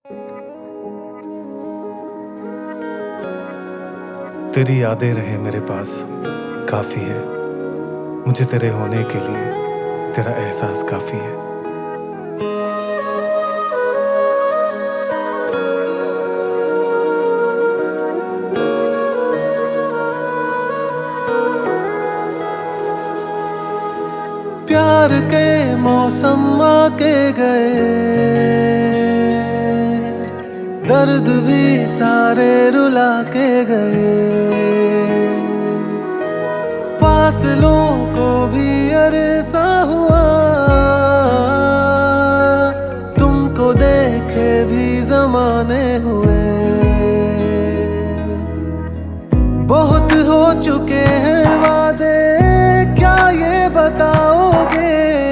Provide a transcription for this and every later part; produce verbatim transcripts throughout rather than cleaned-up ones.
तेरी यादें रहे मेरे पास काफ़ी है। मुझे तेरे होने के लिए तेरा एहसास काफ़ी है। प्यार के मौसम आके गए, दर्द भी सारे रुला के गए। फासलों को भी अरसा हुआ, तुमको देखे भी ज़माने हुए। बहुत हो चुके हैं वादे, क्या ये बताओगे?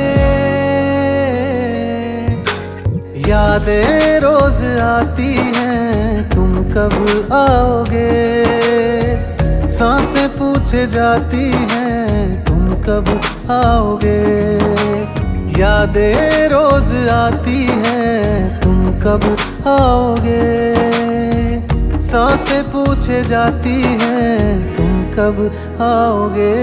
यादें रोज आती हैं, तुम कब आओगे? सांसें पूछे जाती हैं, तुम कब आओगे? यादें रोज आती हैं, तुम कब आओगे? सांसें पूछे जाती हैं, तुम कब आओगे?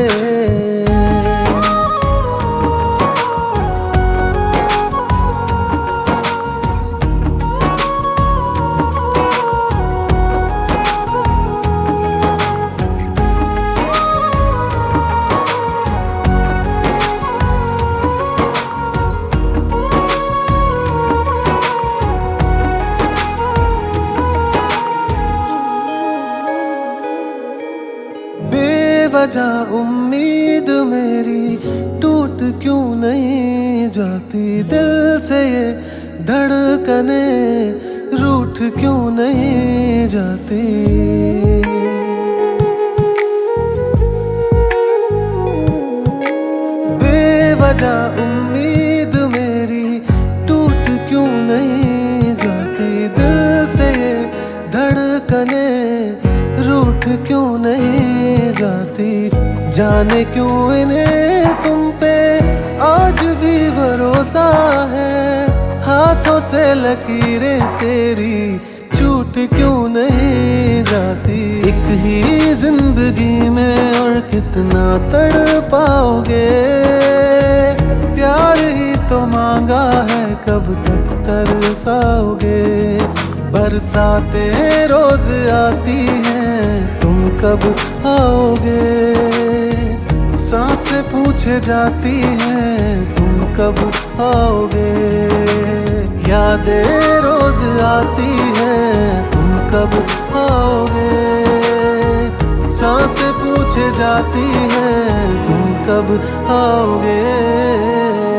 बेवजह उम्मीद मेरी टूट क्यों नहीं जाती? दिल से ये धड़कने रूठ क्यों नहीं जाती? बेवजह उम्मीद मेरी टूट क्यों नहीं जाती? दिल से ये धड़कने रूठ क्यों नहीं जाती? जाने क्यों इन्हें तुम पे आज भी भरोसा है? हाथों से लकीरें तेरी छूट क्यों नहीं जाती? एक ही जिंदगी में और कितना तड़ पाओगे? प्यार ही तो मांगा है, कब तक तरसाओगे? बरसातें रोज आती हैं, तुम कब आओगे? सांसें पूछे जाती हैं, तुम कब आओगे? यादें रोज आती हैं, तुम कब आओगे? सांसें पूछे जाती हैं, तुम कब आओगे?